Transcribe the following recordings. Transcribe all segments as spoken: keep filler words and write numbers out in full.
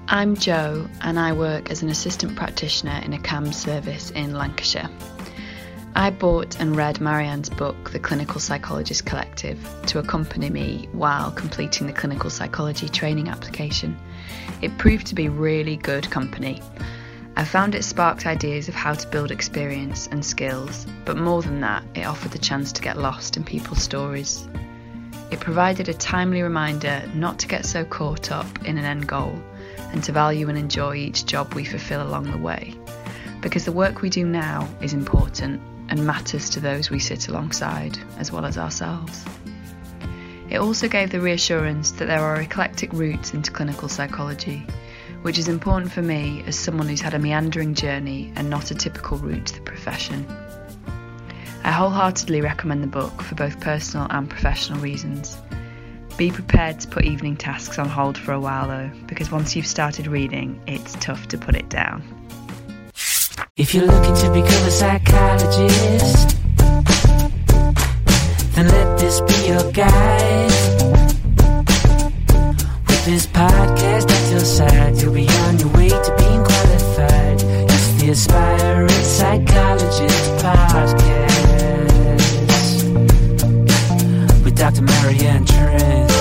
I'm Jo and I work as an assistant practitioner in a C A M S service in Lancashire. I bought and read Marianne's book, The Clinical Psychologist Collective, to accompany me while completing the clinical psychology training application. It proved to be really good company. I found it sparked ideas of how to build experience and skills, but more than that, it offered the chance to get lost in people's stories. It provided a timely reminder not to get so caught up in an end goal and to value and enjoy each job we fulfil along the way, because the work we do now is important and matters to those we sit alongside as well as ourselves. It also gave the reassurance that there are eclectic routes into clinical psychology, which is important for me as someone who's had a meandering journey and not a typical route to the profession. I wholeheartedly recommend the book for both personal and professional reasons. Be prepared to put evening tasks on hold for a while though, because once you've started reading, it's tough to put it down. If you're looking to become a psychologist, then let this be your guide. With this podcast at your side, you'll be on your way to being qualified. It's the Aspiring Psychologist Podcast with Doctor Marianne Trent.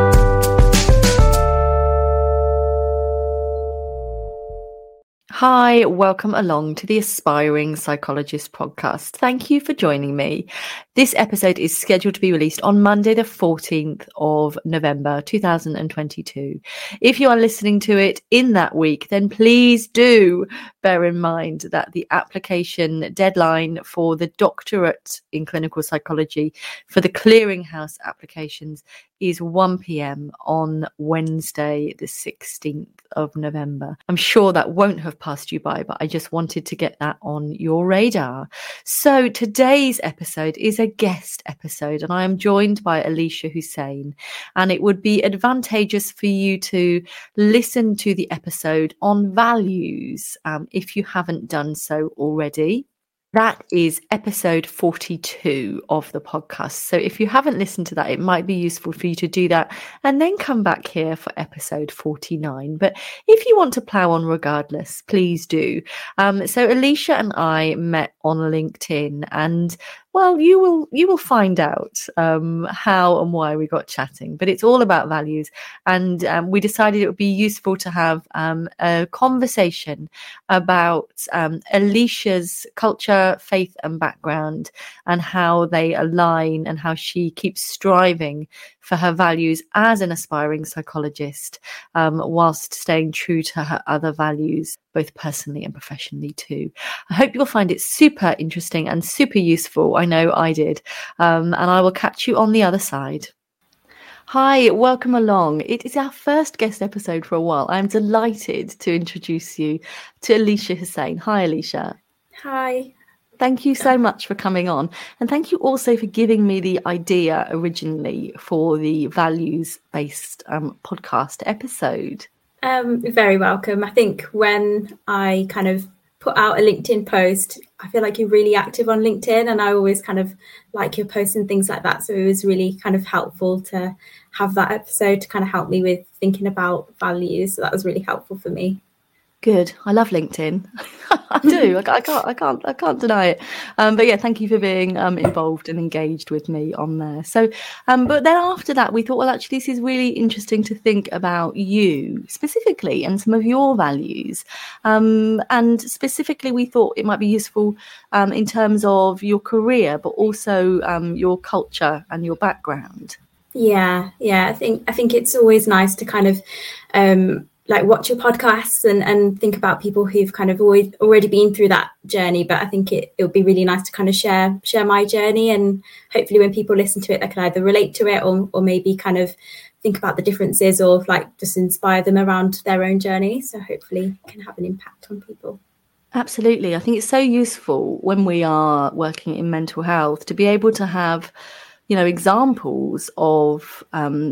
Hi, welcome along to the Aspiring Psychologist Podcast. Thank you for joining me. This episode is scheduled to be released on Monday, the fourteenth of November, two thousand twenty-two. If you are listening to it in that week, then please do bear in mind that the application deadline for the doctorate in clinical psychology for the clearinghouse applications is one p.m. on Wednesday, the sixteenth of November. I'm sure that won't have passed you by, but I just wanted to get that on your radar. So today's episode is a guest episode, and I am joined by Alicia Hussein, and it would be advantageous for you to listen to the episode on values um, if you haven't done so already. That is episode forty-two of the podcast. So if you haven't listened to that, it might be useful for you to do that and then come back here for episode forty-nine. But if you want to plow on regardless, please do. Um, so Alicia and I met on LinkedIn, and well, you will you will find out um, how and why we got chatting. But it's all about values, and um, we decided it would be useful to have um, a conversation about um, Alicia's culture, faith and background, and how they align and how she keeps striving for her values as an aspiring psychologist, um, whilst staying true to her other values, both personally and professionally too. I hope you'll find it super interesting and super useful. I know I did. Um, and I will catch you on the other side. Hi, welcome along. It is our first guest episode for a while. I'm delighted to introduce you to Alicia Hussein. Hi, Alicia. Hi. Thank you so much for coming on. And thank you also for giving me the idea originally for the values-based um, podcast episode. Um, you're very welcome. I think when I kind of put out a LinkedIn post, I feel like you're really active on LinkedIn, and I always kind of like your posts and things like that. So it was really kind of helpful to have that episode to kind of help me with thinking about values. So that was really helpful for me. Good. I love LinkedIn. I do. I, I can't. I can't. I can't deny it. Um, but yeah, thank you for being um, involved and engaged with me on there. So, um, but then after that, we thought, well, actually, this is really interesting to think about you specifically and some of your values. Um, and specifically, we thought it might be useful um, in terms of your career, but also um, your culture and your background. Yeah, yeah. I think I think it's always nice to kind of. Um, like watch your podcasts and, and think about people who've kind of always already been through that journey. But I think it, it would be really nice to kind of share share my journey, and hopefully when people listen to it, they can either relate to it or, or maybe kind of think about the differences or like just inspire them around their own journey. So hopefully it can have an impact on people. Absolutely. I think it's so useful when we are working in mental health to be able to have, you know, examples of um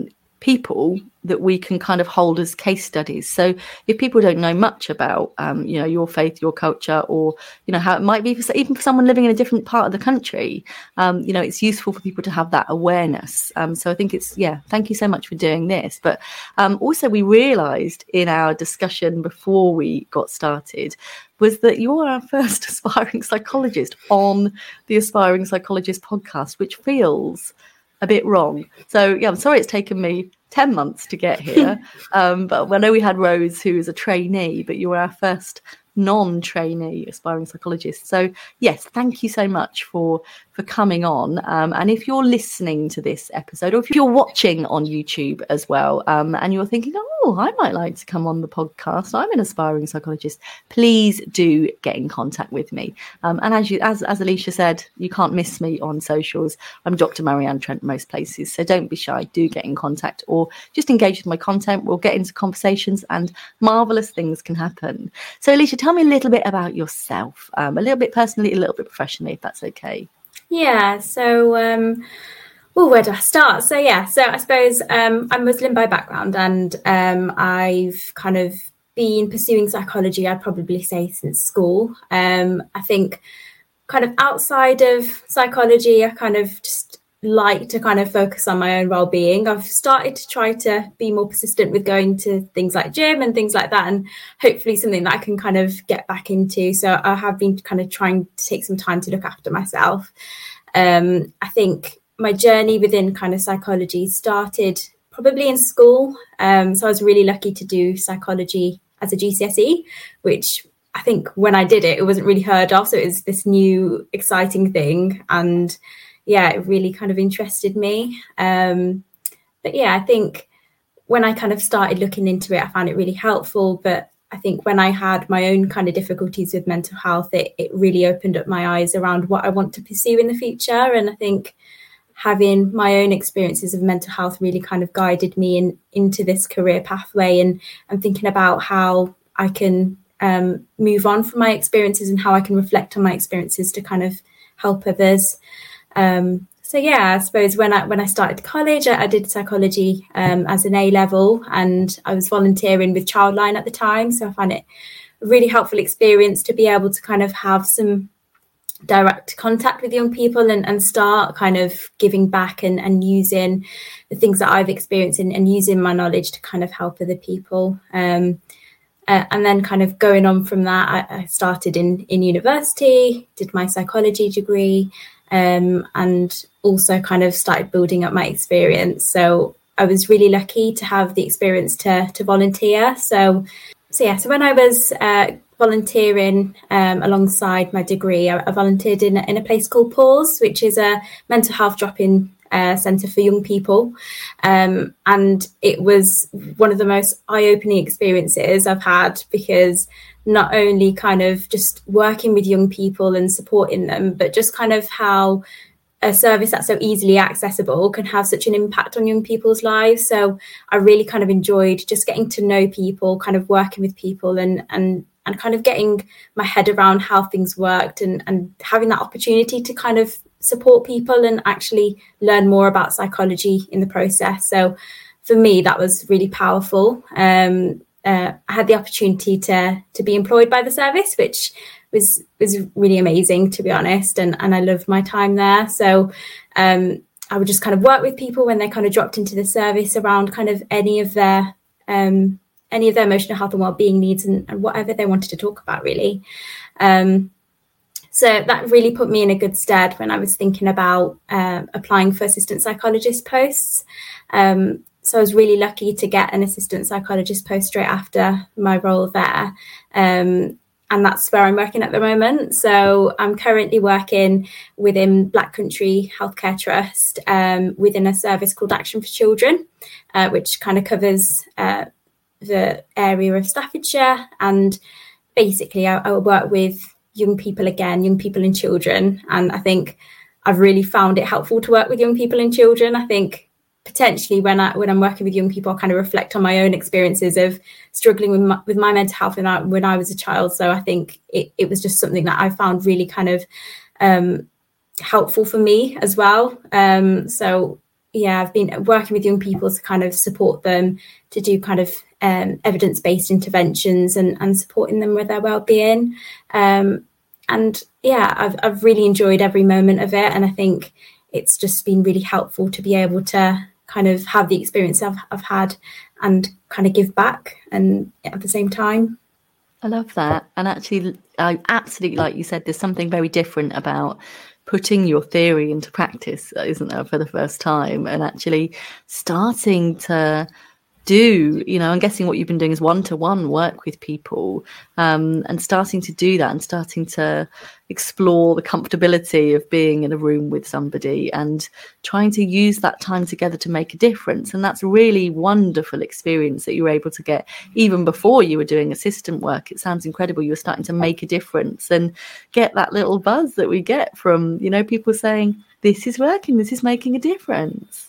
people that we can kind of hold as case studies. So if people don't know much about, um, you know, your faith, your culture, or, you know, how it might be for, even for someone living in a different part of the country, um, you know, it's useful for people to have that awareness. Um, so I think it's, yeah, thank you so much for doing this. But um, also we realised in our discussion before we got started was that you're our first aspiring psychologist on the Aspiring Psychologist podcast, which feels a bit wrong. So yeah, I'm sorry it's taken me ten months to get here. Um, but I know we had Rose, who is a trainee, but you were our first non-trainee aspiring psychologist. So yes, thank you so much for for coming on. Um, and if you're listening to this episode, or if you're watching on YouTube as well, um, and you're thinking, oh, I might like to come on the podcast, I'm an aspiring psychologist, please do get in contact with me. Um, and as you, as, as Alicia said, you can't miss me on socials. I'm Doctor Marianne Trent most places, so don't be shy, do get in contact or just engage with my content. We'll get into conversations and marvellous things can happen. So Alicia, tell me a little bit about yourself, um, a little bit personally, a little bit professionally, if that's okay. Yeah, so, um, oh, where do I start? So, yeah, so I suppose um, I'm Muslim by background, and um, I've kind of been pursuing psychology, I'd probably say, since school. Um, I think kind of outside of psychology, I kind of just like to kind of focus on my own well-being. I've started to try to be more persistent with going to things like gym and things like that, and hopefully something that I can kind of get back into. So I have been kind of trying to take some time to look after myself. Um, I think my journey within kind of psychology started probably in school. Um, so I was really lucky to do psychology as a G C S E, which I think when I did it, it wasn't really heard of. So it was this new exciting thing. And yeah, it really kind of interested me. Um, but yeah, I think when I kind of started looking into it, I found it really helpful. But I think when I had my own kind of difficulties with mental health, it, it really opened up my eyes around what I want to pursue in the future. And I think having my own experiences of mental health really kind of guided me in into this career pathway, and I'm thinking about how I can um, move on from my experiences and how I can reflect on my experiences to kind of help others. Um, so yeah, I suppose when I when I started college, I, I did psychology um, as an A level, and I was volunteering with Childline at the time. So I found it a really helpful experience to be able to kind of have some direct contact with young people and, and start kind of giving back and, and using the things that I've experienced and, and using my knowledge to kind of help other people. Um, uh, and then kind of going on from that, I, I started in, in university, did my psychology degree, um, and also kind of started building up my experience. So I was really lucky to have the experience to, to volunteer. So, so yeah, so when I was uh, volunteering um, alongside my degree, I, I volunteered in, in a place called Pause, which is a mental health drop-in uh, centre for young people. Um, and it was one of the most eye-opening experiences I've had, because not only kind of just working with young people and supporting them, but just kind of how a service that's so easily accessible can have such an impact on young people's lives. So I really kind of enjoyed just getting to know people, kind of working with people and and and kind of getting my head around how things worked, and, and having that opportunity to kind of support people and actually learn more about psychology in the process. So for me, that was really powerful. Um, uh, I had the opportunity to to be employed by the service, which was was really amazing, to be honest, and and I loved my time there. So um, I would just kind of work with people when they kind of dropped into the service around kind of any of their um, any of their emotional health and well-being needs, and, and whatever they wanted to talk about, really. Um, so that really put me in a good stead when I was thinking about uh, applying for assistant psychologist posts. Um, so I was really lucky to get an assistant psychologist post straight after my role there. Um, And that's where I'm working at the moment. So I'm currently working within Black Country Healthcare Trust um, within a service called Action for Children, uh, which kind of covers uh, the area of Staffordshire. And basically, I, I work with young people again, young people and children. And I think I've really found it helpful to work with young people and children. I think potentially when I when I'm working with young people, I kind of reflect on my own experiences of struggling with my, with my mental health when I, when I was a child. So I think it, it was just something that I found really kind of um, helpful for me as well. Um, so yeah, I've been working with young people to kind of support them to do kind of um, evidence-based interventions and, and supporting them with their well-being. Um, and yeah, I've I've really enjoyed every moment of it, and I think it's just been really helpful to be able to kind of have the experience I've, I've had and kind of give back and at the same time. I love that. And actually, I absolutely, like you said, there's something very different about putting your theory into practice, isn't there, for the first time, and actually starting to do, you know, I'm guessing what you've been doing is one-to-one work with people, um, and starting to do that and starting to explore the comfortability of being in a room with somebody and trying to use that time together to make a difference. And that's a really wonderful experience that you were able to get even before you were doing assistant work. It sounds incredible. You were starting to make a difference and get that little buzz that we get from, you know, people saying, this is working, this is making a difference.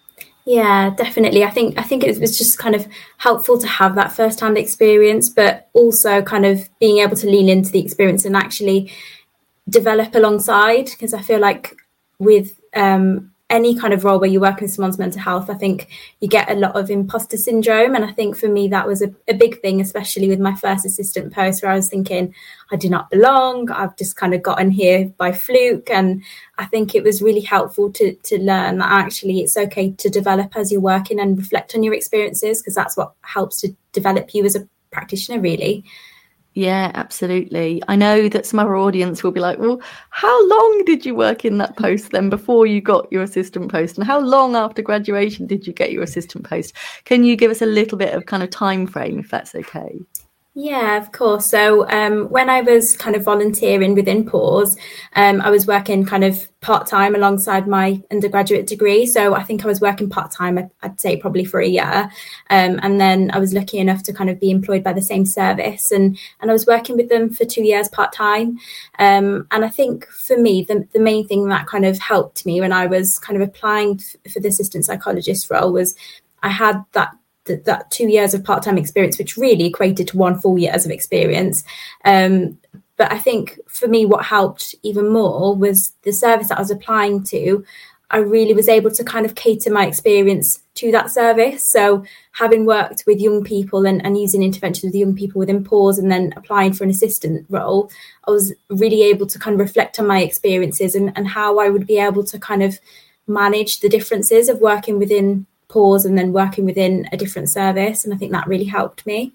Yeah, definitely. I think I think it was just kind of helpful to have that first-hand experience, but also kind of being able to lean into the experience and actually develop alongside, because I feel like with um, any kind of role where you're working with someone's mental health, I think you get a lot of imposter syndrome. And I think for me, that was a, a big thing, especially with my first assistant post, where I was thinking, I do not belong. I've just kind of gotten here by fluke. And I think it was really helpful to to learn that actually it's okay to develop as you're working and reflect on your experiences, because that's what helps to develop you as a practitioner, really. Yeah, absolutely. I know that some other audience will be like, well, how long did you work in that post then before you got your assistant post? And how long after graduation did you get your assistant post? Can you give us a little bit of kind of time frame, if that's okay? Yeah, of course. So um, when I was kind of volunteering within Pause, um, I was working kind of part-time alongside my undergraduate degree. So I think I was working part-time, I'd say probably for a year. Um, and then I was lucky enough to kind of be employed by the same service. And, and I was working with them for two years part-time. Um, and I think for me, the, the main thing that kind of helped me when I was kind of applying f- for the assistant psychologist role was I had that That, that two years of part-time experience, which really equated to one full years of experience. Um, but I think for me, what helped even more was the service that I was applying to. I really was able to kind of cater my experience to that service. So having worked with young people and, and using interventions with young people within Pause and then applying for an assistant role, I was really able to kind of reflect on my experiences and, and how I would be able to kind of manage the differences of working within Pause and then working within a different service. And I think that really helped me.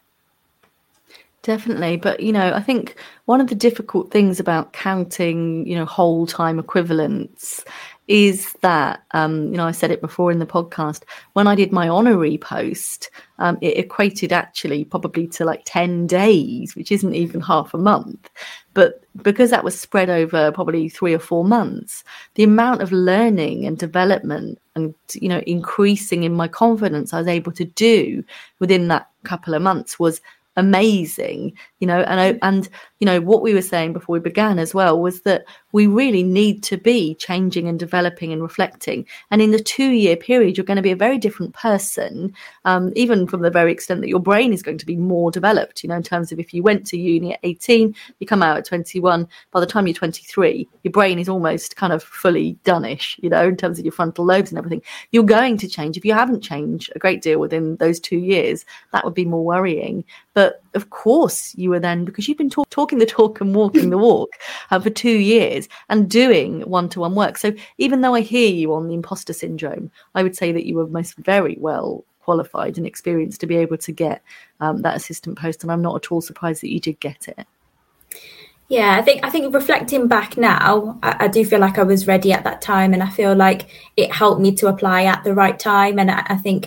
Definitely. But, you know, I think one of the difficult things about counting, you know, whole time equivalents is that, um, you know, I said it before in the podcast, when I did my honorary post, um, it equated actually probably to like ten days, which isn't even half a month. But because that was spread over probably three or four months, the amount of learning and development and, you know, increasing in my confidence I was able to do within that couple of months was amazing, you know, and I, and you know what we were saying before we began as well was that we really need to be changing and developing and reflecting. And in the two-year period, you're going to be a very different person, um, even from the very extent that your brain is going to be more developed, you know, in terms of if you went to uni at eighteen, you come out at twenty-one, by the time you're twenty-three, your brain is almost kind of fully done-ish, you know, in terms of your frontal lobes and everything. You're going to change. If you haven't changed a great deal within those two years, that would be more worrying. But of course you were then, because you've been talk, talking the talk and walking the walk uh, for two years and doing one-to-one work. So even though I hear you on the imposter syndrome, I would say that you were most very well qualified and experienced to be able to get um, that assistant post. And I'm not at all surprised that you did get it. Yeah, I think I think reflecting back now, I, I do feel like I was ready at that time, and I feel like it helped me to apply at the right time. And I, I think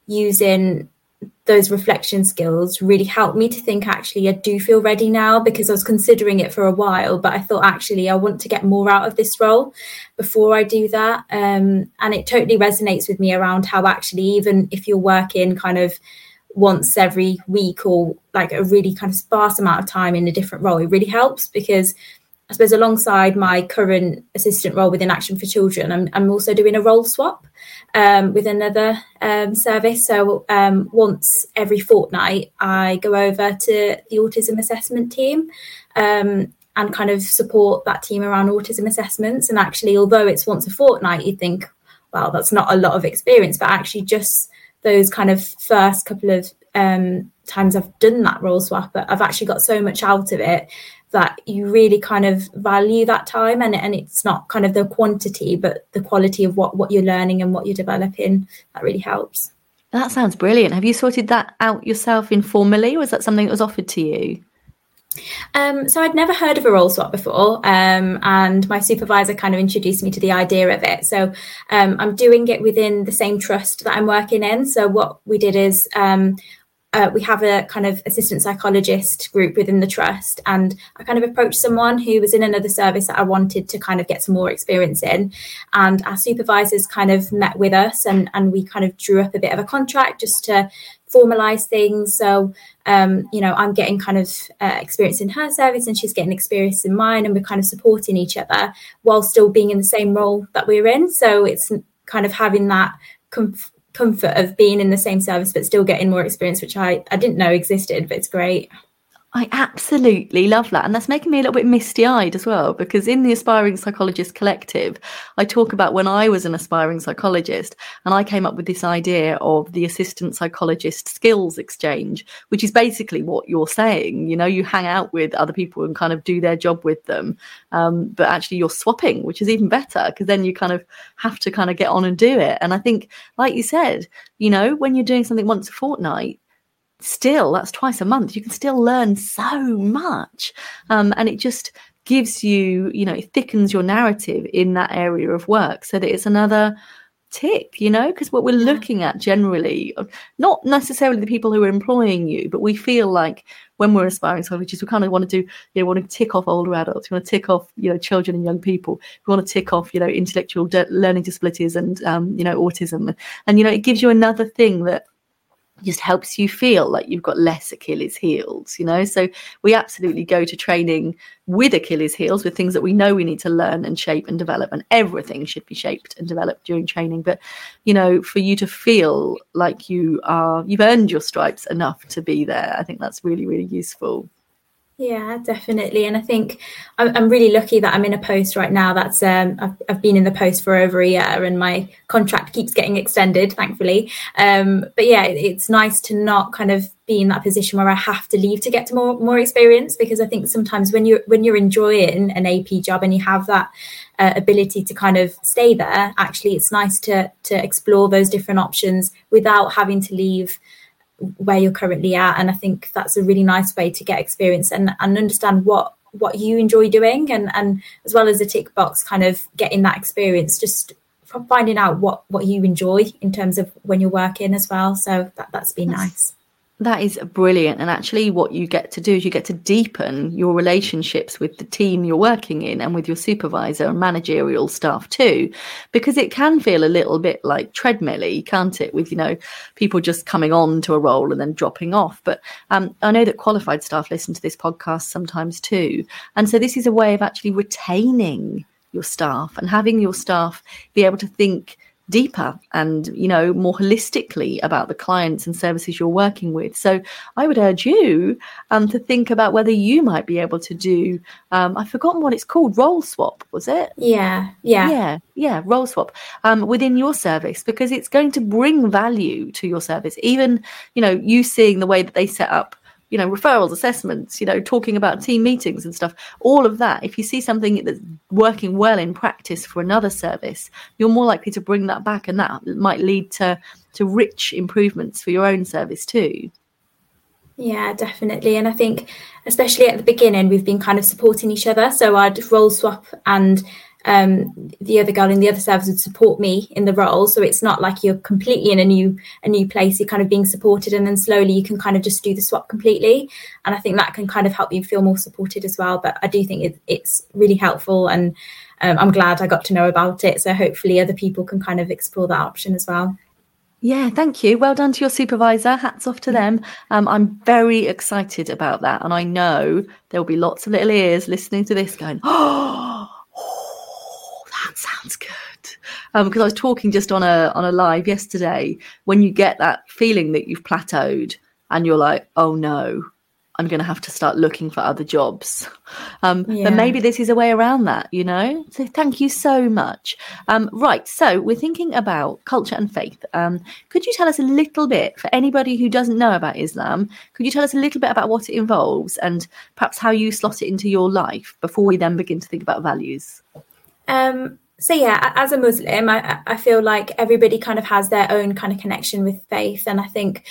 using those reflection skills really helped me to think, actually, I do feel ready now, because I was considering it for a while, but I thought, actually, I want to get more out of this role before I do that. Um, and it totally resonates with me around how actually, even if you're working kind of once every week or like a really kind of sparse amount of time in a different role, it really helps, because I suppose alongside my current assistant role within Action for Children, I'm, I'm also doing a role swap um, with another um, service. So um, once every fortnight, I go over to the autism assessment team um, and kind of support that team around autism assessments. And actually, although it's once a fortnight, you think, well, that's not a lot of experience, but actually just those kind of first couple of um, times I've done that role swap, I've actually got so much out of it that you really kind of value that time, and, and it's not kind of the quantity, but the quality of what, what you're learning and what you're developing. That really helps. That sounds brilliant. Have you sorted that out yourself informally, or was that something that was offered to you? Um, so I'd never heard of a role swap before, um, and my supervisor kind of introduced me to the idea of it. So um, I'm doing it within the same trust that I'm working in. So what we did is um, uh, we have a kind of assistant psychologist group within the trust, and I kind of approached someone who was in another service that I wanted to kind of get some more experience in, and our supervisors kind of met with us, and, and we kind of drew up a bit of a contract just to formalize things. So um, you know, I'm getting kind of uh, experience in her service and she's getting experience in mine, and we're kind of supporting each other while still being in the same role that we're in. So it's kind of having that comf- comfort of being in the same service but still getting more experience, which I, I didn't know existed, but it's great. I absolutely love that. And that's making me a little bit misty-eyed as well, because in the Aspiring Psychologist Collective, I talk about when I was an aspiring psychologist and I came up with this idea of the assistant psychologist skills exchange, which is basically what you're saying. You know, you hang out with other people and kind of do their job with them. Um, but actually you're swapping, which is even better, because then you kind of have to kind of get on and do it. And I think, like you said, you know, when you're doing something once a fortnight, still that's twice a month, you can still learn so much, um, and it just gives you, you know, it thickens your narrative in that area of work, so that it's another tick, you know, because what we're yeah. looking at generally, not necessarily the people who are employing you, but we feel like when we're aspiring psychologists, we kind of want to do, you know, want to tick off older adults, we want to tick off, you know, children and young people, we want to tick off, you know, intellectual de- learning disabilities and um, you know, autism, and you know, it gives you another thing that just helps you feel like you've got less Achilles heels, you know. So we absolutely go to training with Achilles heels, with things that we know we need to learn and shape and develop, and everything should be shaped and developed during training. But, you know, for you to feel like you are, you've earned your stripes enough to be there, I think that's really, really useful. Yeah, definitely. And I think I'm, I'm really lucky that I'm in a post right now that's um, I've, I've been in the post for over a year, and my contract keeps getting extended, thankfully. Um, but yeah, it, it's nice to not kind of be in that position where I have to leave to get to more more experience, because I think sometimes when you're when you're enjoying an A P job and you have that uh, ability to kind of stay there, actually it's nice to to explore those different options without having to leave where you're currently at. And I think that's a really nice way to get experience and, and understand what what you enjoy doing, and and as well as the tick box kind of getting that experience, just finding out what what you enjoy in terms of when you're working as well. So that, that's been nice. That is brilliant. And actually what you get to do is you get to deepen your relationships with the team you're working in and with your supervisor and managerial staff too, because it can feel a little bit like treadmill-y, can't it, with, you know, people just coming on to a role and then dropping off. But um, I know that qualified staff listen to this podcast sometimes too. And so this is a way of actually retaining your staff and having your staff be able to think deeper and, you know, more holistically about the clients and services you're working with. So I would urge you um, to think about whether you might be able to do, um, I've forgotten what it's called, role swap, was it? Yeah, yeah. Yeah, yeah, role swap um, within your service, because it's going to bring value to your service. Even, you know, you seeing the way that they set up, you know, referrals, assessments, you know, talking about team meetings and stuff, all of that. If you see something that's working well in practice for another service, you're more likely to bring that back, and that might lead to, to rich improvements for your own service too. Yeah, definitely. And I think especially at the beginning, we've been kind of supporting each other. So I'd role swap, and um, the other girl in the other service would support me in the role. So it's not like you're completely in a new a new place. You're kind of being supported, and then slowly you can kind of just do the swap completely. And I think that can kind of help you feel more supported as well. But I do think it, it's really helpful, and um, I'm glad I got to know about it. So hopefully other people can kind of explore that option as well. Yeah, thank you. Well done to your supervisor. Hats off to them. Um, I'm very excited about that. And I know there'll be lots of little ears listening to this going, oh, oh that sounds good. Um, because I was talking just on a on a live yesterday, when you get that feeling that you've plateaued and you're like, oh no, I'm going to have to start looking for other jobs. Um, Yeah. But maybe this is a way around that, you know? So thank you so much. Um, right. So we're thinking about culture and faith. Um, could you tell us a little bit, for anybody who doesn't know about Islam, could you tell us a little bit about what it involves and perhaps how you slot it into your life before we then begin to think about values? Um, so yeah, as a Muslim, I, I feel like everybody kind of has their own kind of connection with faith. And I think,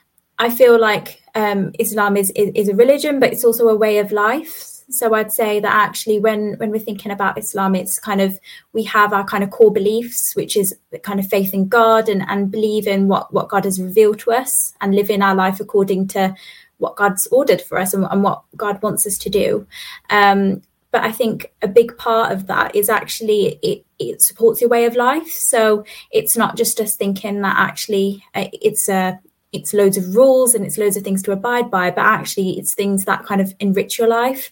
I feel like um, Islam is, is, is a religion, but it's also a way of life. So I'd say that actually when, when we're thinking about Islam, it's kind of, we have our kind of core beliefs, which is the kind of faith in God and, and believe in what, what God has revealed to us and living our life according to what God's ordered for us and, and what God wants us to do. Um, but I think a big part of that is actually it, it supports your way of life. So it's not just us thinking that actually it's a, it's loads of rules and it's loads of things to abide by, but actually it's things that kind of enrich your life.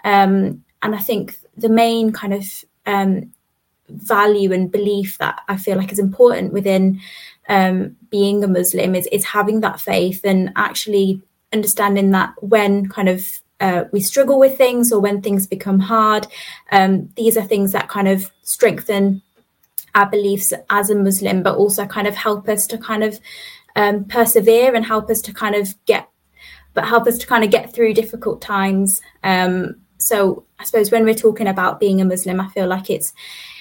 Um, and I think the main kind of um, value and belief that I feel like is important within um, being a Muslim is, is having that faith and actually understanding that when kind of uh, we struggle with things or when things become hard, um, these are things that kind of strengthen our beliefs as a Muslim, but also kind of help us to kind of Um, persevere and help us to kind of get, but help us to kind of get through difficult times. Um, so I suppose when we're talking about being a Muslim, I feel like it's,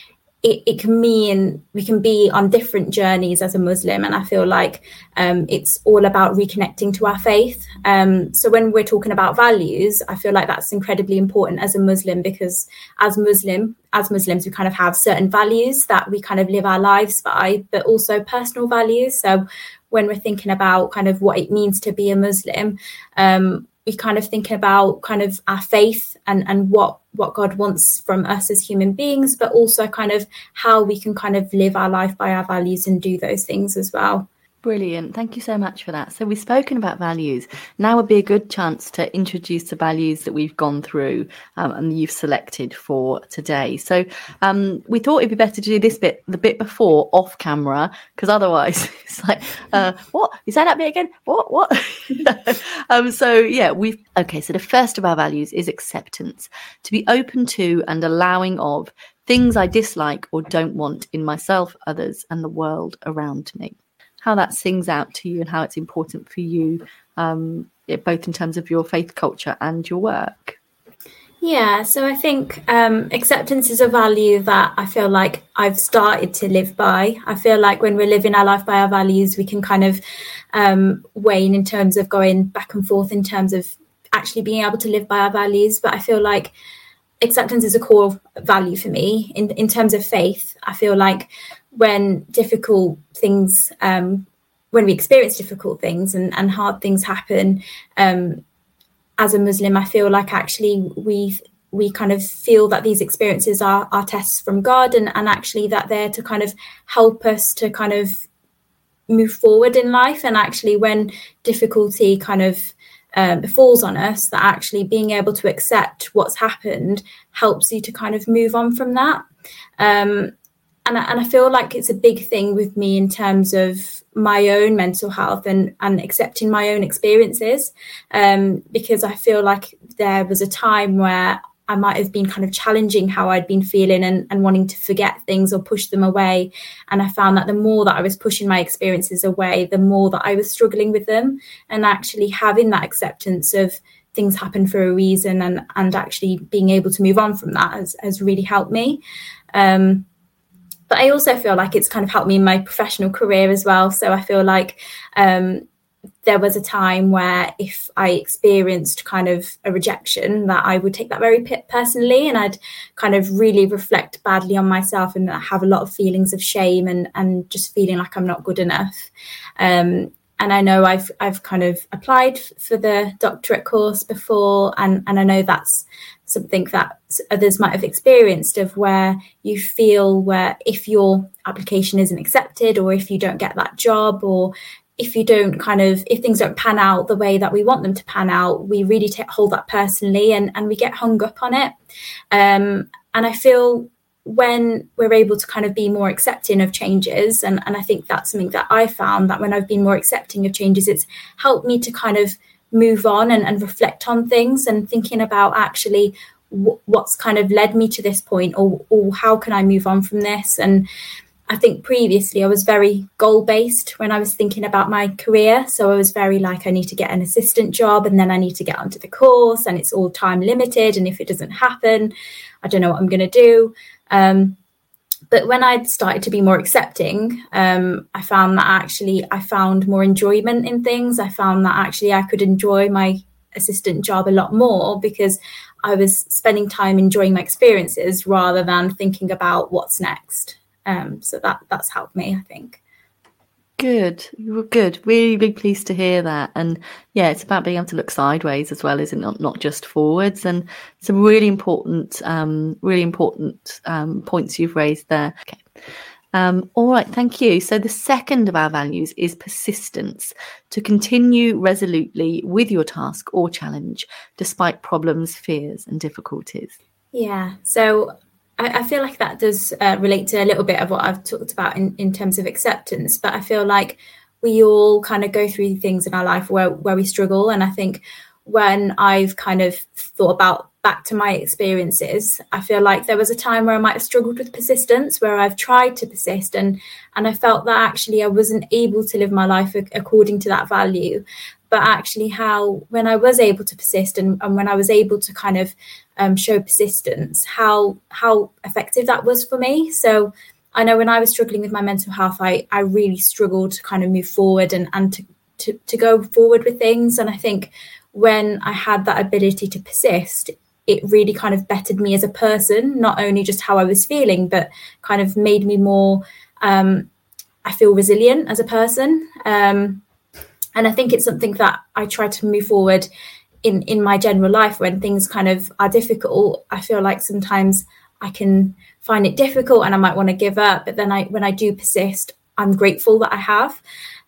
it, it can mean we can be on different journeys as a Muslim. And I feel like um, it's all about reconnecting to our faith. Um, so when we're talking about values, I feel like that's incredibly important as a Muslim, because as Muslim, as Muslims, we kind of have certain values that we kind of live our lives by, but also personal values. So when we're thinking about kind of what it means to be a Muslim, um, we kind of think about kind of our faith and, and what, what God wants from us as human beings, but also kind of how we can kind of live our life by our values and do those things as well. Brilliant. Thank you so much for that. So we've spoken about values. Now would be a good chance to introduce the values that we've gone through um, and you've selected for today. So um, we thought it'd be better to do this bit, the bit before, off camera, because otherwise it's like, uh, what? You say that bit again? What? What? um, so yeah, we've, okay, so the first of our values is acceptance, to be open to and allowing of things I dislike or don't want in myself, others, and the world around me. How that sings out to you and how it's important for you, um, it, both in terms of your faith culture and your work. Yeah, so I think um, acceptance is a value that I feel like I've started to live by. I feel like when we're living our life by our values, we can kind of um, wane in terms of going back and forth in terms of actually being able to live by our values. But I feel like acceptance is a core value for me. In, in terms of faith, I feel like when difficult things, um, when we experience difficult things and, and hard things happen, um, as a Muslim, I feel like actually we we kind of feel that these experiences are, are tests from God and, and actually that they're to kind of help us to kind of move forward in life. And actually when difficulty kind of uh, befalls on us, that actually being able to accept what's happened helps you to kind of move on from that. Um, And I, and I feel like it's a big thing with me in terms of my own mental health and, and accepting my own experiences, um, because I feel like there was a time where I might have been kind of challenging how I'd been feeling and, and wanting to forget things or push them away. And I found that the more that I was pushing my experiences away, the more that I was struggling with them. And actually having that acceptance of things happen for a reason and, and actually being able to move on from that has, has really helped me. Um, But I also feel like it's kind of helped me in my professional career as well. So I feel like um, there was a time where if I experienced kind of a rejection, that I would take that very personally and I'd kind of really reflect badly on myself and have a lot of feelings of shame and, and just feeling like I'm not good enough. Um, and I know I've I've kind of applied for the doctorate course before, and, and I know that's something that others might have experienced, of where you feel where if your application isn't accepted or if you don't get that job or if you don't kind of, if things don't pan out the way that we want them to pan out, we really take, hold that personally and, and we get hung up on it. Um, and I feel when we're able to kind of be more accepting of changes, and, and I think that's something that I found, that when I've been more accepting of changes, it's helped me to kind of move on and, and reflect on things and thinking about actually w- what's kind of led me to this point, or, or how can I move on from this. And I think previously I was very goal-based when I was thinking about my career. So I was very like, I need to get an assistant job and then I need to get onto the course and it's all time limited. And if it doesn't happen, I don't know what I'm going to do. Um, but when I started to be more accepting, um, I found that actually I found more enjoyment in things. I found that actually I could enjoy my assistant job a lot more because I was spending time enjoying my experiences rather than thinking about what's next. Um, so that that's helped me, I think. Good. You were good. Really, really pleased to hear that. And yeah, it's about being able to look sideways as well, isn't it? Not, not just forwards. And some really important, um, really important um, points you've raised there. Okay. Um, all right. Thank you. So the second of our values is persistence, to continue resolutely with your task or challenge, despite problems, fears, and difficulties. Yeah. So I feel like that does uh, relate to a little bit of what I've talked about in, in terms of acceptance, but I feel like we all kind of go through things in our life where, where we struggle. And I think when I've kind of thought about back to my experiences, I feel like there was a time where I might have struggled with persistence, where I've tried to persist and, and I felt that actually I wasn't able to live my life according to that value. But actually how, when I was able to persist and, and when I was able to kind of um, show persistence, how how effective that was for me. So I know when I was struggling with my mental health, I, I really struggled to kind of move forward and, and to, to, to go forward with things. And I think when I had that ability to persist, it really kind of bettered me as a person, not only just how I was feeling, but kind of made me more, um, I feel resilient as a person. Um, And I think it's something that I try to move forward in, in my general life when things kind of are difficult. I feel like sometimes I can find it difficult and I might want to give up. But then I, when I do persist, I'm grateful that I have.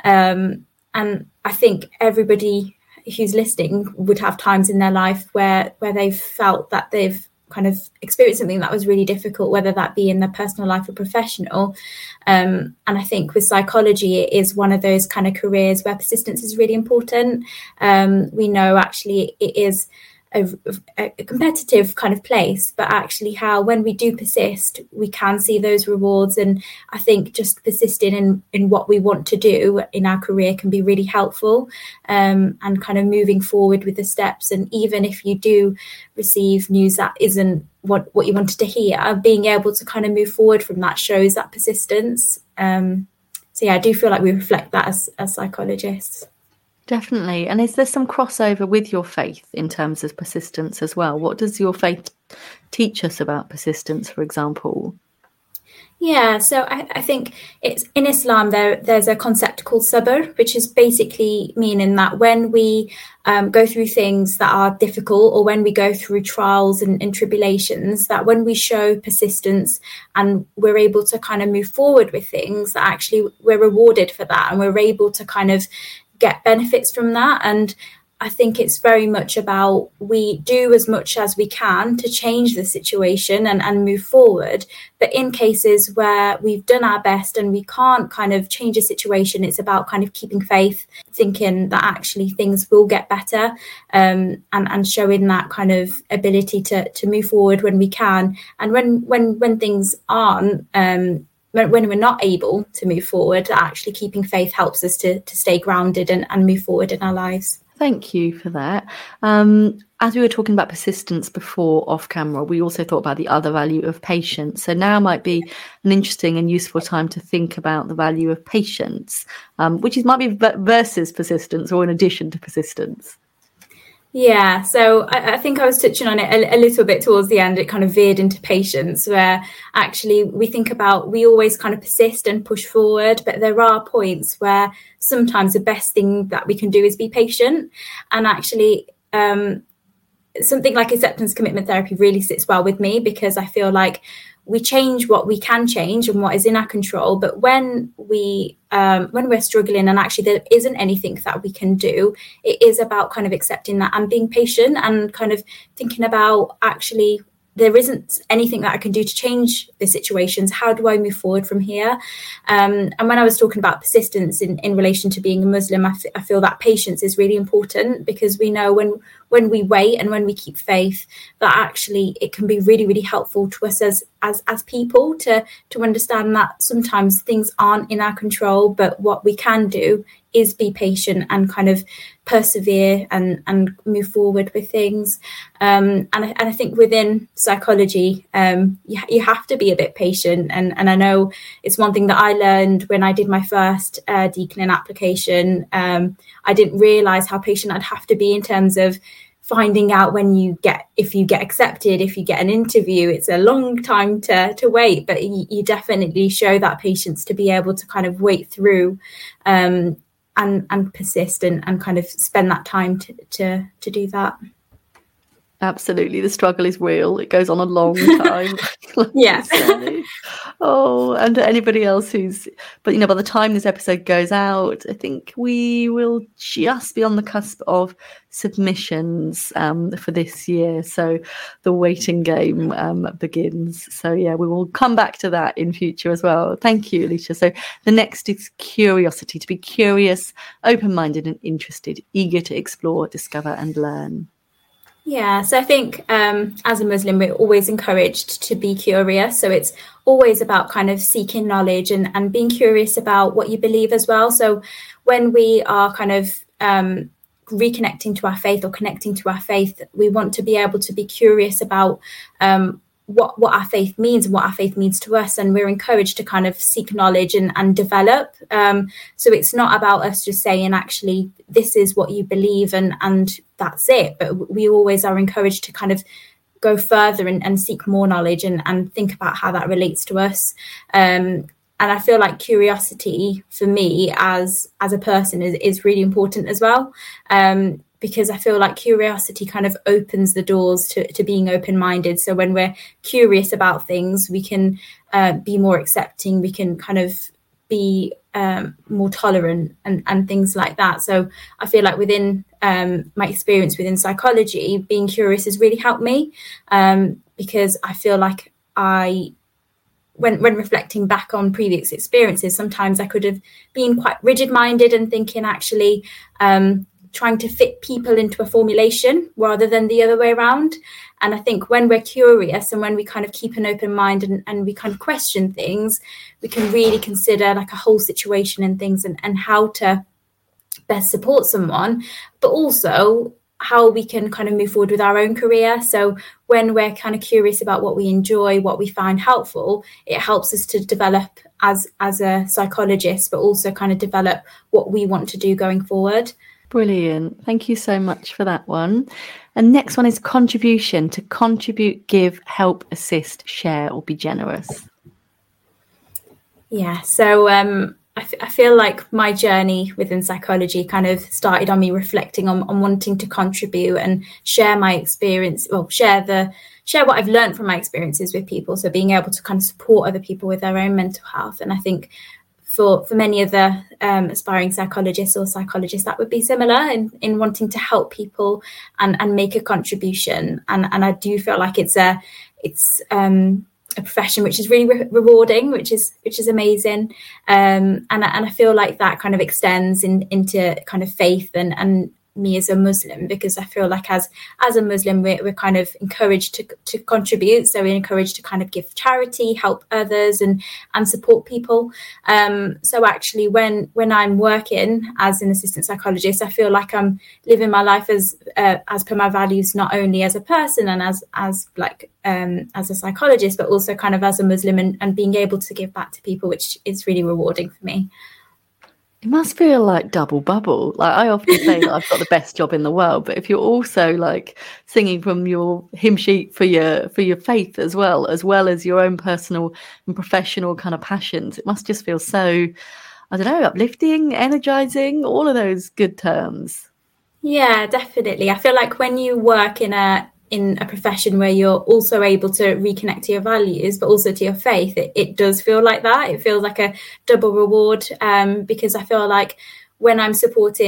Um, and I think everybody who's listening would have times in their life where, where they've felt that they've kind of experienced something that was really difficult, whether that be in their personal life or professional. Um, and I think with psychology, it is one of those kind of careers where persistence is really important. Um, we know actually it is a, a competitive kind of place, but actually how when we do persist, we can see those rewards. And I think just persisting in, in what we want to do in our career can be really helpful, um, and kind of moving forward with the steps. And even if you do receive news that isn't what, what you wanted to hear, being able to kind of move forward from that shows that persistence. Um, so yeah, I do feel like we reflect that as, as psychologists. Definitely. And is there some crossover with your faith in terms of persistence as well? What does your faith teach us about persistence, for example? Yeah, so I, I think it's in Islam, there there's a concept called sabr, which is basically meaning that when we um, go through things that are difficult, or when we go through trials and, and tribulations, that when we show persistence and we're able to kind of move forward with things, that actually we're rewarded for that and we're able to kind of get benefits from that. And I think it's very much about we do as much as we can to change the situation and, and move forward. But in cases where we've done our best and we can't kind of change a situation, it's about kind of keeping faith, thinking that actually things will get better, um, and, and showing that kind of ability to, to move forward when we can. And when when when things aren't, um, when, when we're not able to move forward, actually keeping faith helps us to, to stay grounded and, and move forward in our lives. Thank you for that. Um, as we were talking about persistence before off camera, we also thought about the other value of patience. So now might be an interesting and useful time to think about the value of patience, um, which is might be versus persistence or in addition to persistence. Yeah, so I, I think I was touching on it a, a little bit towards the end. It kind of veered into patience, where actually we think about, we always kind of persist and push forward, but there are points where sometimes the best thing that we can do is be patient. And actually um, something like acceptance commitment therapy really sits well with me, because I feel like we change what we can change and what is in our control. But when we um, when we're struggling and actually there isn't anything that we can do, it is about kind of accepting that and being patient and kind of thinking about actually there isn't anything that I can do to change the situations. How do I move forward from here? Um, and when I was talking about persistence in, in relation to being a Muslim, I, f- I feel that patience is really important, because we know when when we wait and when we keep faith, that actually it can be really, really helpful to us as as as people to to understand that sometimes things aren't in our control, but what we can do is be patient and kind of persevere and, and move forward with things. Um, and, I, and I think within psychology, um, you, you have to be a bit patient. And, and I know it's one thing that I learned when I did my first uh, D C L I N application. Um, I didn't realise how patient I'd have to be in terms of finding out when you get, if you get accepted, if you get an interview. It's a long time to, to wait, but you, you definitely show that patience to be able to kind of wait through um, and and persist and, and kind of spend that time to, to to do that. Absolutely, the struggle is real. It goes on a long time. Yeah. Oh, and to anybody else who's, but you know, by the time this episode goes out, I think we will just be on the cusp of submissions um, for this year. So the waiting game um, begins. So yeah, we will come back to that in future as well. Thank you, Alicia. So the next is curiosity, to be curious, open-minded and interested, eager to explore, discover and learn. Yeah, so I think um, as a Muslim, we're always encouraged to be curious. So it's always about kind of seeking knowledge and, and being curious about what you believe as well. So when we are kind of um, reconnecting to our faith or connecting to our faith, we want to be able to be curious about um, what, what our faith means and what our faith means to us. And we're encouraged to kind of seek knowledge and, and develop. Um, so it's not about us just saying, actually, this is what you believe and, and that's it. But we always are encouraged to kind of go further and, and seek more knowledge and, and think about how that relates to us. Um, and I feel like curiosity for me as, as a person is, is really important as well. Um, because I feel like curiosity kind of opens the doors to, to being open-minded. So when we're curious about things, we can uh, be more accepting, we can kind of be um, more tolerant and, and things like that. So I feel like within um, my experience within psychology, being curious has really helped me um, because I feel like I, when, when reflecting back on previous experiences, sometimes I could have been quite rigid-minded and thinking actually, um, trying to fit people into a formulation rather than the other way around. And I think when we're curious and when we kind of keep an open mind and, and we kind of question things, we can really consider like a whole situation and things and, and how to best support someone, but also how we can kind of move forward with our own career. So when we're kind of curious about what we enjoy, what we find helpful, it helps us to develop as, as a psychologist, but also kind of develop what we want to do going forward. Brilliant. Thank you so much for that one. And next one is contribution, to contribute, give, help, assist, share, or be generous. Yeah, so um, I, f- I feel like my journey within psychology kind of started on me reflecting on, on wanting to contribute and share my experience, well, share the share what I've learned from my experiences with people. So being able to kind of support other people with their own mental health. And I think For, for many of the um, aspiring psychologists or psychologists, that would be similar in, in wanting to help people and, and make a contribution. And, and I do feel like it's a it's um, a profession which is really re- rewarding, which is which is amazing. Um, and, and I feel like that kind of extends in, into kind of faith and, and me as a Muslim, because I feel like as as a Muslim we're, we're kind of encouraged to to contribute. So we're encouraged to kind of give charity, help others and and support people. Um so actually when when I'm working as an assistant psychologist, I feel like I'm living my life as uh, as per my values, not only as a person and as as like um as a psychologist, but also kind of as a Muslim and, and being able to give back to people, which is really rewarding for me. It must feel like double bubble. Like I often say that I've got the best job in the world, but if you're also like singing from your hymn sheet for your for your faith as well, as well as your own personal and professional kind of passions, it must just feel so, I don't know, uplifting, energizing, all of those good terms. Yeah, definitely. I feel like when you work in a in a profession where you're also able to reconnect to your values, but also to your faith, it, it does feel like that. It feels like a double reward um, because I feel like when I'm supporting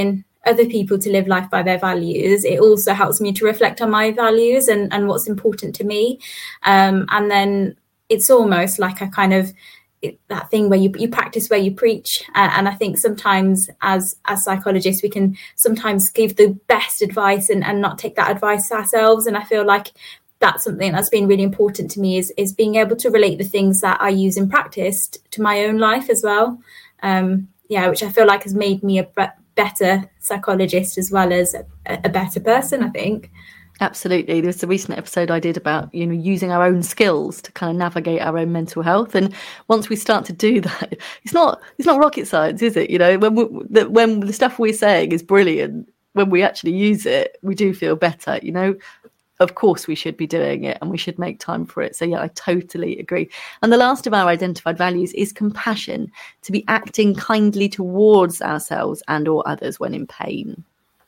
other people to live life by their values, it also helps me to reflect on my values and, and what's important to me. Um, and then it's almost like a kind of it, that thing where you you practice where you preach. Uh, and I think sometimes as as psychologists, we can sometimes give the best advice and, and not take that advice ourselves. And I feel like that's something that's been really important to me, is, is being able to relate the things that I use in practice to my own life as well. Um, yeah, which I feel like has made me a be- better psychologist as well as a, a better person, I think. Absolutely. There's a recent episode I did about, you know, using our own skills to kind of navigate our own mental health. And once we start to do that, it's not it's not rocket science, is it? You know, when we, the, when the stuff we're saying is brilliant, when we actually use it, we do feel better, you know. Of course, we should be doing it and we should make time for it. So, yeah, I totally agree. And the last of our identified values is compassion, to be acting kindly towards ourselves and or others when in pain.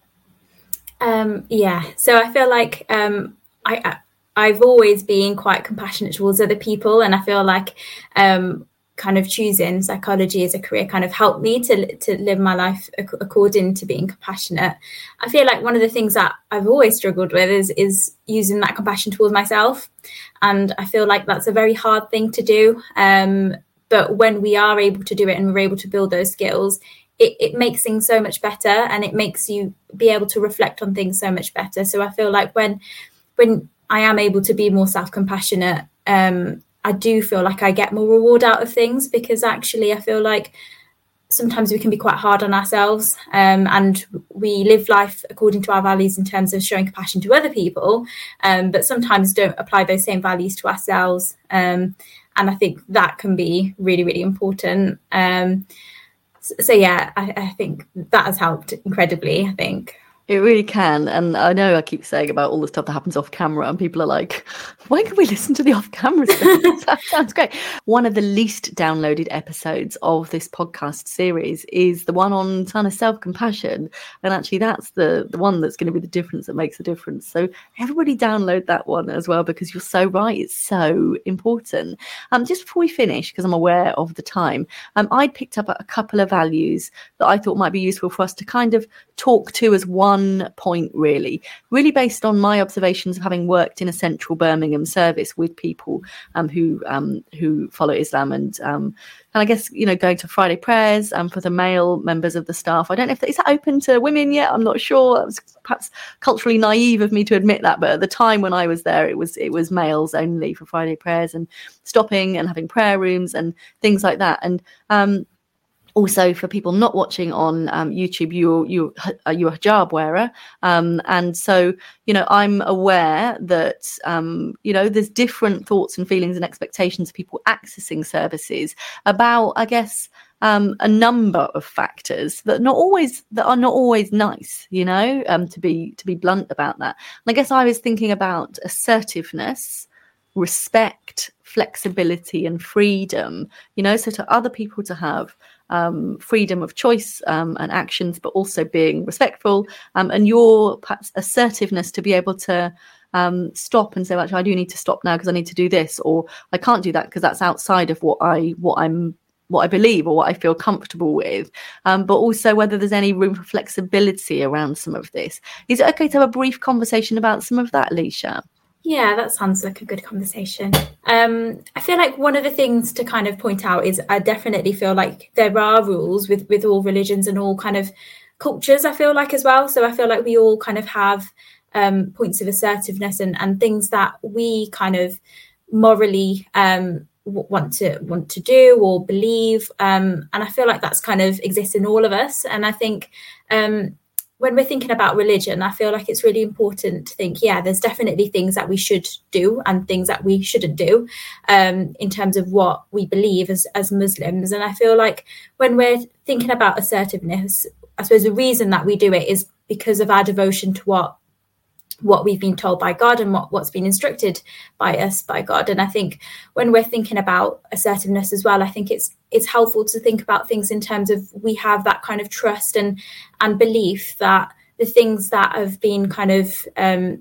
Um, yeah, so I feel like um, I, I, I've always been quite compassionate towards other people. And I feel like um, kind of choosing psychology as a career kind of helped me to to live my life ac- according to being compassionate. I feel like one of the things that I've always struggled with is is using that compassion towards myself, and I feel like that's a very hard thing to do. Um, but when we are able to do it and we're able to build those skills, it, it makes things so much better, and it makes you be able to reflect on things so much better. So I feel like when when I am able to be more self-compassionate, um, I do feel like I get more reward out of things, because actually I feel like sometimes we can be quite hard on ourselves, um, and we live life according to our values in terms of showing compassion to other people, um, but sometimes don't apply those same values to ourselves. Um, and I think that can be really, really important. Um, so, so yeah, I, I think that has helped incredibly, I think. It really can. And I know I keep saying about all the stuff that happens off camera, and people are like, why can we listen to the off camera stuff? That sounds great. One of the least downloaded episodes of this podcast series is the one on kind of self-compassion. And actually that's the, the one that's going to be the difference that makes a difference. So everybody download that one as well, because you're so right. It's so important. Um, just before we finish, because I'm aware of the time, um, I'd picked up a couple of values that I thought might be useful for us to kind of talk to as one point, really, really based on my observations of having worked in a central Birmingham service with people um, who um, who follow Islam, and um, and I guess, you know, going to Friday prayers um, for the male members of the staff. I don't know if that, is that open to women yet? I'm not sure. It was perhaps culturally naive of me to admit that, but at the time when I was there, it was it was males only for Friday prayers and stopping and having prayer rooms and things like that. And um, also, for people not watching on um, YouTube, you you you're a hijab wearer, um, and so, you know, I'm aware that um, you know, there's different thoughts and feelings and expectations of people accessing services about, I guess, um, a number of factors that not always that are not always nice, you know, um, to be to be blunt about that. And I guess I was thinking about assertiveness, respect, flexibility, and freedom. You know, so to other people to have um freedom of choice um and actions, but also being respectful, um and your perhaps assertiveness to be able to um stop and say, actually, I do need to stop now because I need to do this, or I can't do that because that's outside of what I what I'm what I believe or what I feel comfortable with, um but also whether there's any room for flexibility around some of this. Is it okay to have a brief conversation about some of that, Alicia? Yeah, that sounds like a good conversation. Um, I feel like one of the things to kind of point out is I definitely feel like there are rules with, with all religions and all kind of cultures, I feel like, as well. So I feel like we all kind of have um, points of assertiveness and, and things that we kind of morally um, want to want to do or believe. Um, and I feel like that's kind of exists in all of us. And I think um, when we're thinking about religion, I feel like it's really important to think, yeah, there's definitely things that we should do and things that we shouldn't do um, in terms of what we believe as, as Muslims. And I feel like when we're thinking about assertiveness, I suppose the reason that we do it is because of our devotion to what what we've been told by God and what, what's been instructed by us by God. And I think when we're thinking about assertiveness as well, I think it's it's helpful to think about things in terms of we have that kind of trust and and belief that the things that have been kind of um,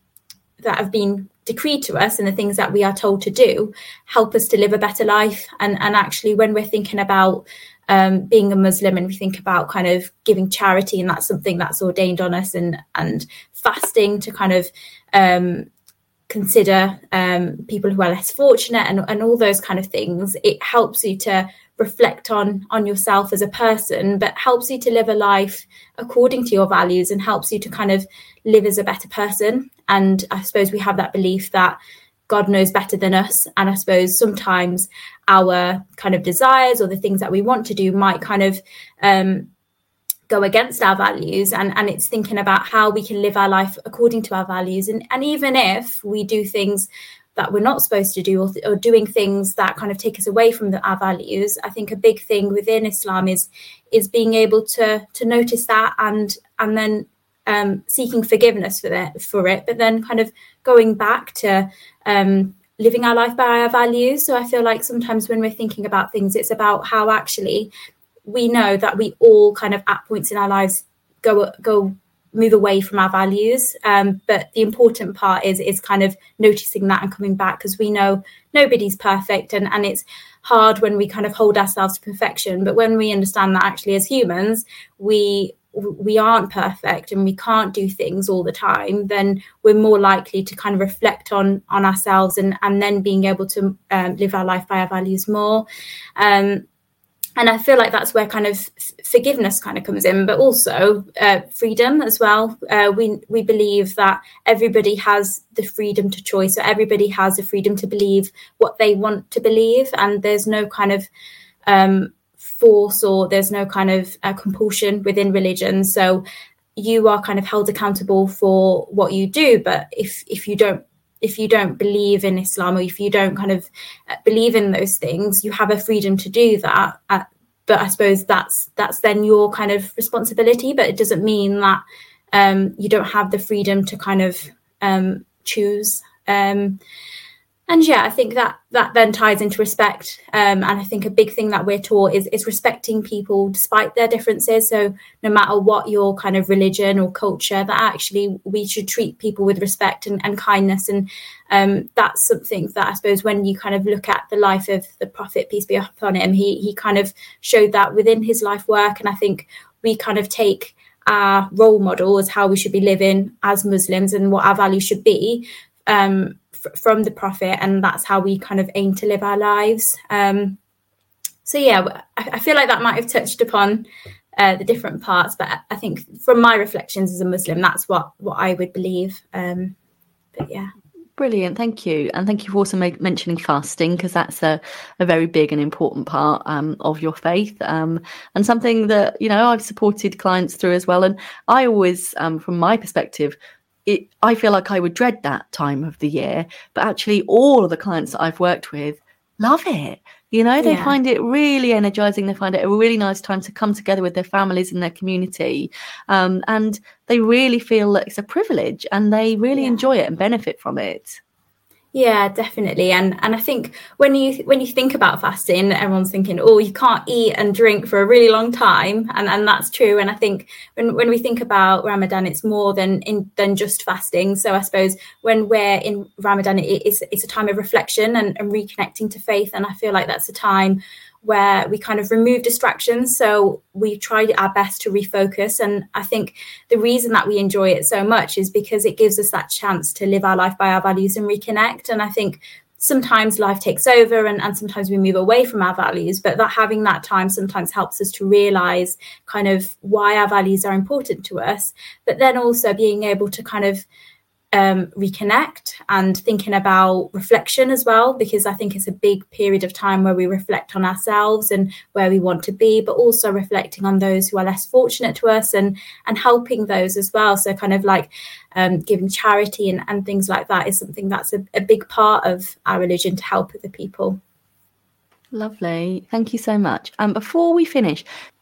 that have been decreed to us and the things that we are told to do help us to live a better life. And and actually when we're thinking about um, being a Muslim and we think about kind of giving charity, and that's something that's ordained on us, and and fasting to kind of um, consider um, people who are less fortunate, and, and all those kind of things, it helps you to reflect on on yourself as a person, but helps you to live a life according to your values and helps you to kind of live as a better person. And I suppose we have that belief that God knows better than us. And I suppose sometimes our kind of desires or the things that we want to do might kind of um, go against our values. And, and it's thinking about how we can live our life according to our values. And, and even if we do things that we're not supposed to do, or, or doing things that kind of take us away from the, our values, I think a big thing within Islam is is being able to to notice that and and then um, seeking forgiveness for that for it, but then kind of going back to um, living our life by our values. So I feel like sometimes when we're thinking about things, it's about how actually we know that we all kind of at points in our lives go go. move away from our values, um, but the important part is is kind of noticing that and coming back, because we know nobody's perfect, and and it's hard when we kind of hold ourselves to perfection. But when we understand that actually as humans we we aren't perfect and we can't do things all the time, then we're more likely to kind of reflect on on ourselves and and then being able to um, live our life by our values more. um And I feel like that's where kind of forgiveness kind of comes in, but also uh, freedom as well. Uh, we we believe that everybody has the freedom to choice. So everybody has the freedom to believe what they want to believe. And there's no kind of um, force or there's no kind of uh, compulsion within religion. So you are kind of held accountable for what you do. But if if you don't if you don't believe in Islam, or if you don't kind of believe in those things, you have a freedom to do that. Uh, but I suppose that's that's then your kind of responsibility. But it doesn't mean that um, you don't have the freedom to kind of um, choose. Um, and yeah, I think that that then ties into respect. Um, and I think a big thing that we're taught is, is respecting people despite their differences. So no matter what your kind of religion or culture, that actually we should treat people with respect and, and kindness. And um, that's something that I suppose when you kind of look at the life of the Prophet, peace be upon him, he he kind of showed that within his life work. And I think we kind of take our role model as how we should be living as Muslims and what our values should be um, f- from the Prophet, and that's how we kind of aim to live our lives. Um, so yeah, I, I feel like that might have touched upon uh, the different parts, but I think from my reflections as a Muslim, that's what what I would believe. Um, but yeah. Brilliant, thank you. And thank you for also make, mentioning fasting, because that's a, a very big and important part um, of your faith, um, and something that, you know, I've supported clients through as well. And I always, um, from my perspective, it, I feel like I would dread that time of the year, but actually all of the clients that I've worked with love it. You know, they yeah. find it really energizing. They find it a really nice time to come together with their families and their community. Um, and they really feel that it's a privilege, and they really yeah. enjoy it and benefit from it. Yeah, definitely. And and I think when you when you think about fasting, everyone's thinking, oh, you can't eat and drink for a really long time. And and that's true. And I think when, when we think about Ramadan, it's more than in, than just fasting. So I suppose when we're in Ramadan, it, it's, it's a time of reflection and, and reconnecting to faith. And I feel like that's a time where we kind of remove distractions. So we tried our best to refocus. And I think the reason that we enjoy it so much is because it gives us that chance to live our life by our values and reconnect. And I think sometimes life takes over and, and sometimes we move away from our values, but that having that time sometimes helps us to realize kind of why our values are important to us, but then also being able to kind of Um, reconnect and thinking about reflection as well, because I think it's a big period of time where we reflect on ourselves and where we want to be, but also reflecting on those who are less fortunate to us and and helping those as well. So kind of like um, giving charity and, and things like that is something that's a, a big part of our religion to help other people. Lovely. Thank you so much. Um, before we finish,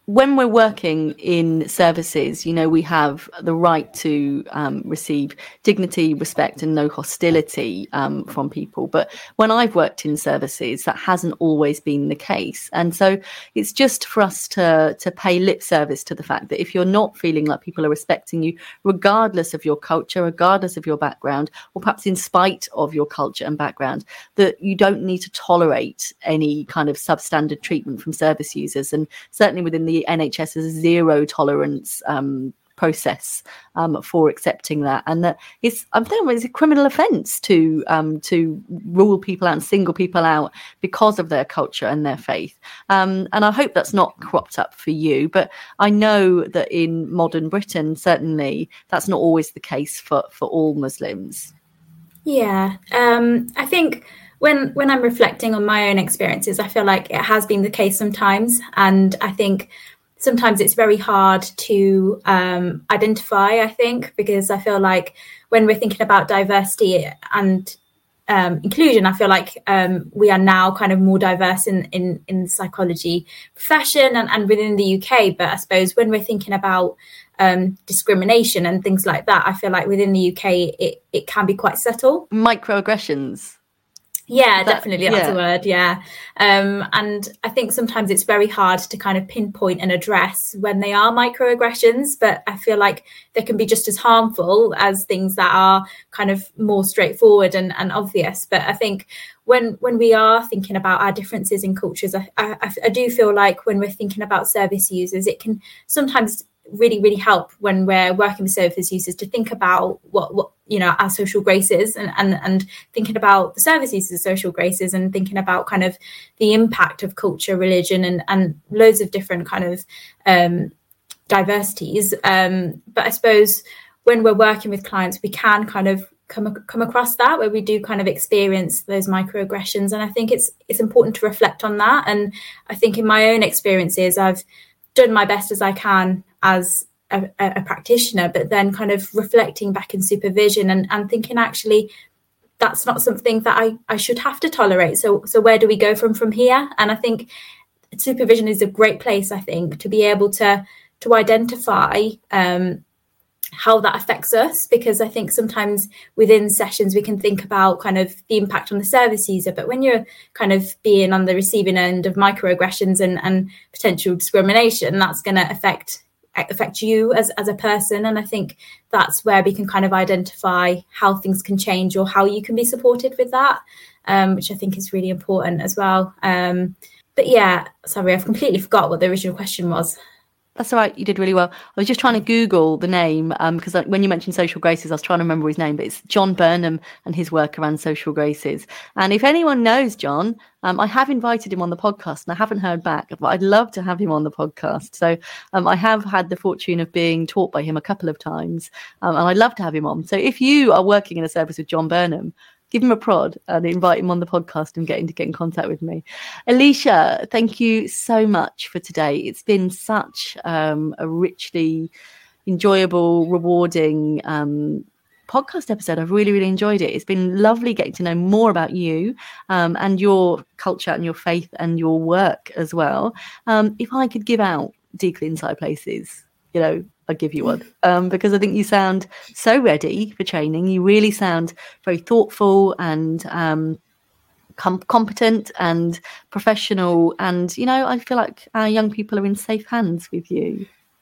when we're working in services, you know, we have the right to um, receive dignity, respect, and no hostility um, from people. But when I've worked in services, that hasn't always been the case. And so it's just for us to, to pay lip service to the fact that if you're not feeling like people are respecting you, regardless of your culture, regardless of your background, or perhaps in spite of your culture and background, that you don't need to tolerate any kind of substandard treatment from service users. And certainly within the N H S, is a zero tolerance um, process um, for accepting that, and that it's I'm thinking it's a criminal offence to um, to rule people out and single people out because of their culture and their faith. Um, and I hope that's not cropped up for you, but I know that in modern Britain, certainly that's not always the case for for all Muslims. Yeah, um, I think. When when I'm reflecting on my own experiences, I feel like it has been the case sometimes. And I think sometimes it's very hard to um, identify, I think, because I feel like when we're thinking about diversity and um, inclusion, I feel like um, we are now kind of more diverse in, in, in the psychology profession and, and within the U K. But I suppose when we're thinking about um, discrimination and things like that, I feel like within the U K, it, it can be quite subtle. Microaggressions. Yeah, that, definitely. That's yeah. a word. Yeah. Um, and I think sometimes it's very hard to kind of pinpoint and address when they are microaggressions, but I feel like they can be just as harmful as things that are kind of more straightforward and, and obvious. But I think when when we are thinking about our differences in cultures, I, I, I do feel like when we're thinking about service users, it can sometimes really, really help when we're working with service users to think about what, what you know, our social graces and, and, and thinking about the service users' social graces and thinking about kind of the impact of culture, religion and, and loads of different kind of um, diversities. Um, but I suppose when we're working with clients, we can kind of come come across that where we do kind of experience those microaggressions. And I think it's it's important to reflect on that. And I think in my own experiences, I've done my best as I can as a, a practitioner, but then kind of reflecting back in supervision and, and thinking actually that's not something that I, I should have to tolerate. So so where do we go from from here? And I think supervision is a great place, I think, to be able to to identify um, how that affects us, because I think sometimes within sessions we can think about kind of the impact on the service user, but when you're kind of being on the receiving end of microaggressions and, and potential discrimination, that's going to affect affect you as, as a person. And I think that's where we can kind of identify how things can change or how you can be supported with that, um, which I think is really important as well. Um, but yeah, sorry, I've completely forgot what the original question was. That's all right. You did really well. I was just trying to Google the name because um, when you mentioned social graces, I was trying to remember his name, but it's John Burnham and his work around social graces. And if anyone knows John, um, I have invited him on the podcast and I haven't heard back, but I'd love to have him on the podcast. So um, I have had the fortune of being taught by him a couple of times um, and I'd love to have him on. So if you are working in a service with John Burnham, give him a prod and invite him on the podcast and get him to get in contact with me. Alicia, thank you so much for today. It's been such um, a richly enjoyable, rewarding um, podcast episode. I've really, really enjoyed it. It's been lovely getting to know more about you um, and your culture and your faith and your work as well. Um, if I could give out Deacle Inside Places, you know, I'd give you one um, because I think you sound so ready for training. You really sound very thoughtful and um, com- competent and professional. And, you know, I feel like our young people are in safe hands with you.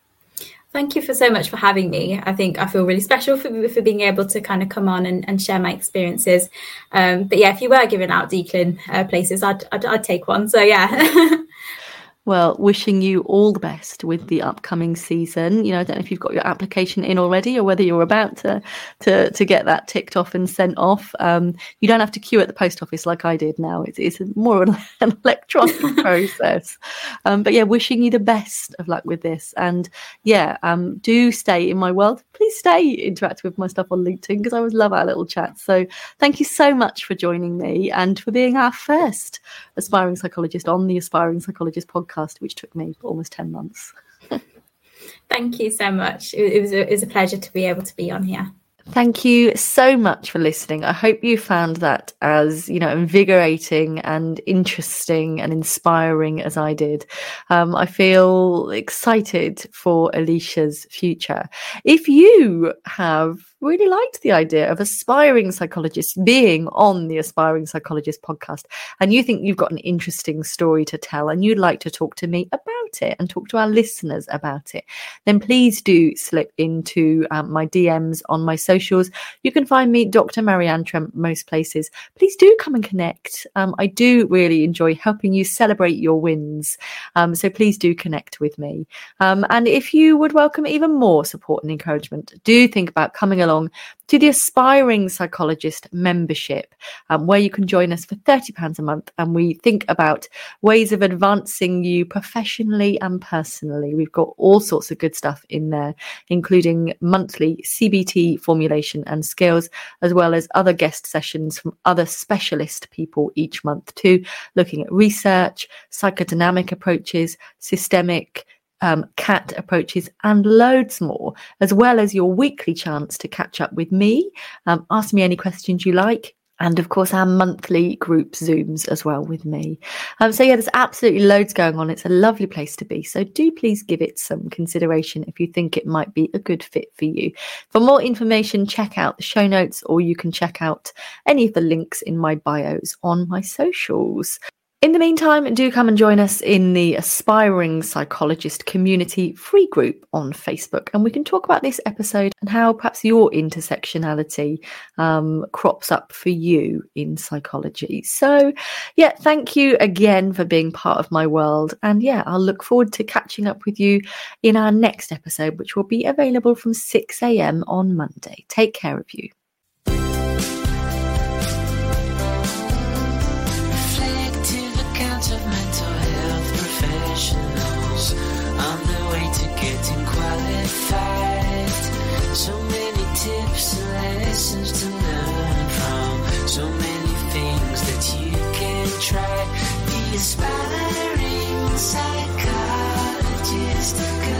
Thank you for so much for having me. I think I feel really special for, for being able to kind of come on and, and share my experiences. Um, but yeah, if you were giving out Deacle uh, places, I'd, I'd, I'd take one. So yeah. Well, wishing you all the best with the upcoming season. You know, I don't know if you've got your application in already or whether you're about to to, to get that ticked off and sent off. Um, you don't have to queue at the post office like I did now. It's, it's more an electronic process. Um, but yeah, wishing you the best of luck with this. And yeah, um, do stay in my world. Please stay interactive with my stuff on LinkedIn because I always love our little chats. So thank you so much for joining me and for being our first aspiring psychologist on the Aspiring Psychologist podcast, which took me almost ten months. Thank you so much. It was, a, it was a pleasure to be able to be on here. Thank you so much for listening. I hope you found that as, you know, invigorating and interesting and inspiring as I did. Um, I feel excited for Alicia's future. If you have really liked the idea of aspiring psychologists being on the Aspiring Psychologist podcast, and you think you've got an interesting story to tell and you'd like to talk to me about it and talk to our listeners about it, then please do slip into um, my D Ms on my socials. You can find me, Doctor Marianne Tremp, most places. Please do come and connect. Um, I do really enjoy helping you celebrate your wins. Um, so please do connect with me. Um, and if you would welcome even more support and encouragement, do think about coming along to the Aspiring Psychologist membership, um, where you can join us for thirty pounds a month, and we think about ways of advancing you professionally and personally. We've got all sorts of good stuff in there, including monthly C B T formulation and skills, as well as other guest sessions from other specialist people each month too, looking at research, psychodynamic approaches, systemic Um, cat approaches, and loads more, as well as your weekly chance to catch up with me, um, ask me any questions you like, and of course our monthly group Zooms as well with me. Um, so yeah, there's absolutely loads going on. It's a lovely place to be. So do please give it some consideration if you think it might be a good fit for you. For more information, check out the show notes, or you can check out any of the links in my bios on my socials. In the meantime, do come and join us in the Aspiring Psychologist Community free group on Facebook, and we can talk about this episode and how perhaps your intersectionality um, crops up for you in psychology. So, yeah, thank you again for being part of my world. And yeah, I'll look forward to catching up with you in our next episode, which will be available from six a.m. on Monday. Take care of you. On the way to getting qualified. So many tips and lessons to learn from. So many things that you can try. The Aspiring Psychologist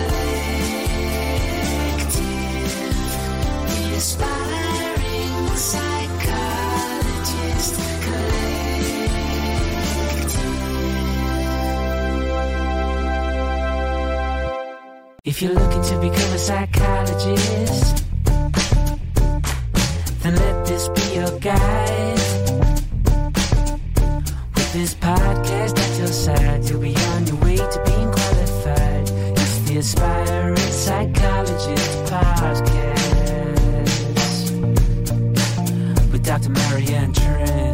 Collective. The Aspiring Psychologist Collective. If you're looking to become a psychologist, then let this be your guide. With this podcast at your side, you'll be on your way to being qualified. It's the Aspiring Psychologist Podcast with Doctor Marianne Tremp.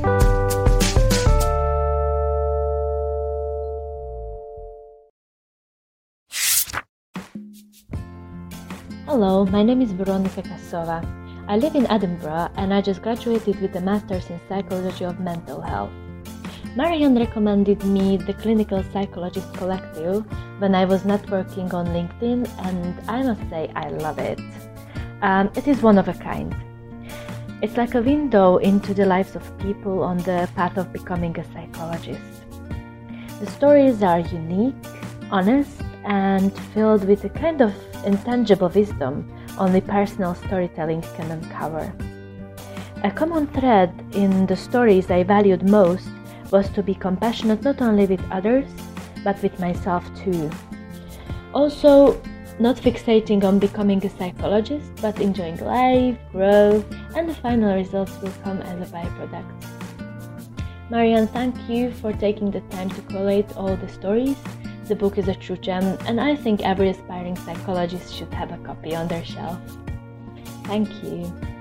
Hello, my name is Veronica Kasova. I live in Edinburgh and I just graduated with a Master's in Psychology of Mental Health. Marianne recommended me the Clinical Psychologist Collective when I was networking on LinkedIn, and I must say I love it. Um, it is one of a kind. It's like a window into the lives of people on the path of becoming a psychologist. The stories are unique, honest, and filled with a kind of intangible wisdom only personal storytelling can uncover. A common thread in the stories I valued most was to be compassionate not only with others, but with myself too. Also, not fixating on becoming a psychologist, but enjoying life, growth, and the final results will come as a byproduct. Marianne, thank you for taking the time to collate all the stories. The book is a true gem, and I think every aspiring psychologist should have a copy on their shelf. Thank you.